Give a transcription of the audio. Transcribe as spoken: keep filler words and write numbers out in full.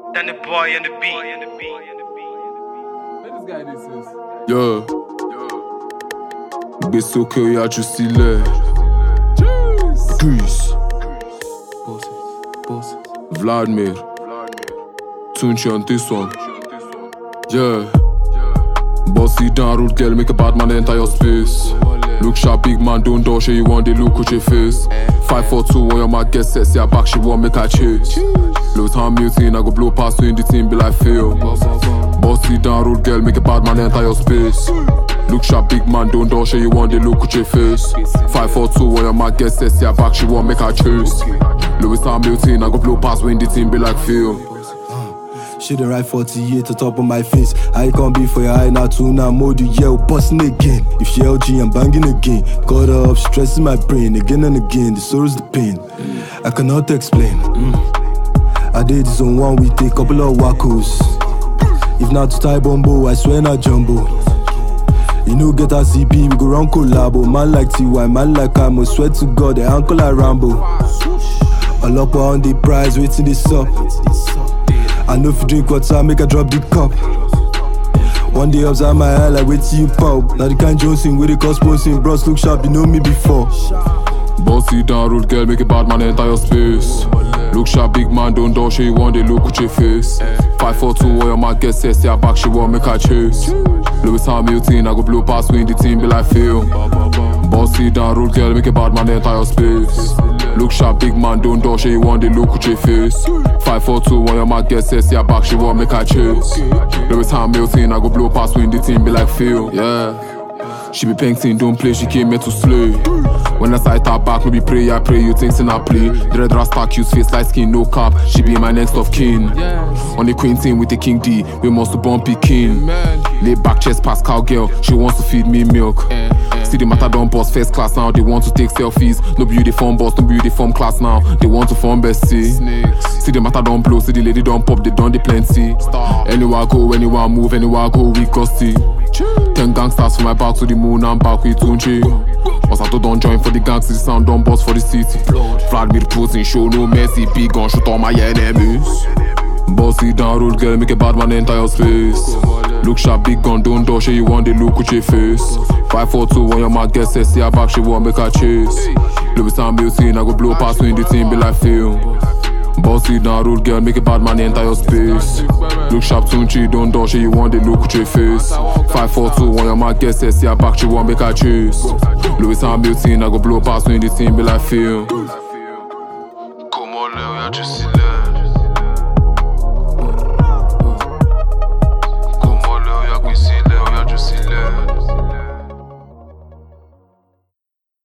Then the boy and the beat. Let this guy this is. Yeah. Besoke ya Jusile. Grease. Vladimir. Tunchi on this one. Yeah. Bossy down, rude girl, make a bad man enter your space. Look sharp, big man, don't dodge, you want the look with your face. five four two, when your man get set, see her back, she won't make her chase. Lose hand muting, I go blow past you in the team, be like fail. Bossy down, rude girl, make a bad man enter your space. Look sharp, big man, don't dodge, you want the look with your face. five four two, when your man get set, see her back, she won't make her chase. Lose hand muting, I go blow past you in the team, be like fail. She done ride forty-eight to top of my face. I can't be for your eye now too now mode you yell busting again. If she L G I'm banging again. Got her up stressing my brain again and again. The sorrow's the pain I cannot explain. mm. I did this on one week, take couple of wackos. If not to tie bombo, I swear not jumbo. You know get a C P, we go round collabo. Man like T Y, man like Amo. Swear to God, the uncle like Rambo. All up on the prize, waiting this up. I know if you drink water, make I drop the cup. One day upside my eye, like wait till you pop. Now the kind Johnson with the cosposing, bros look sharp, you know me before. Bossy down, rude girl, make a bad man enter your space. Look sharp, big man, don't dodge, you want the look with your face. five four two, when your man get set, see her back, she won't make her chase. Lewis Hamilton, I go blow past you in the team, be like fail. Bossy down, rude girl, make a bad man enter your space. Look sharp, big man, don't dodge, you want the look with your face. five four two, when your man get set, see her back, she won't make her chase. Lewis Hamilton, I go blow past you in the team, be like fail. Yeah. She be painting, don't play, she came here to slay. When I sight her back, no be pray, I pray, you think in I play. The red rasta, cute face, light skin, no cap. She be my next of kin. On the queen team with the king D, we must bumpy king. Lay back chest past cowgirl, she wants to feed me milk. See the matter don't boss first class now, they want to take selfies. No beauty form boss, no beauty form class now, they want to form bestie. See the matter don't blow, see the lady don't pop, they done the plenty. Anywhere I go, anywhere I move, anywhere I go, we gusty. Ten gangsters from my back to the moon, I'm back with Tunchi. Osato don't join for the gangsters, the sound don't boss for the city. Vladimir Putin, show no mercy, big gun, shoot all my enemies. Bossy down, rude girl, make a bad man enter your space. Look sharp, big gun, don't dodge, you want the look with your face. five four two, when your man gets set, see her back, she won't make her chase. Lewis Hamilton, I go blow past you in the team, be like fail. Bossy down, rude girl, make a bad man enter your space. Look sharp, Tunchi, don't dodge, you want the look with your face. five four two, when your man gets set, see her back, she won't make her chase. Lewis Hamilton, I go blow past you in the team, be like fail.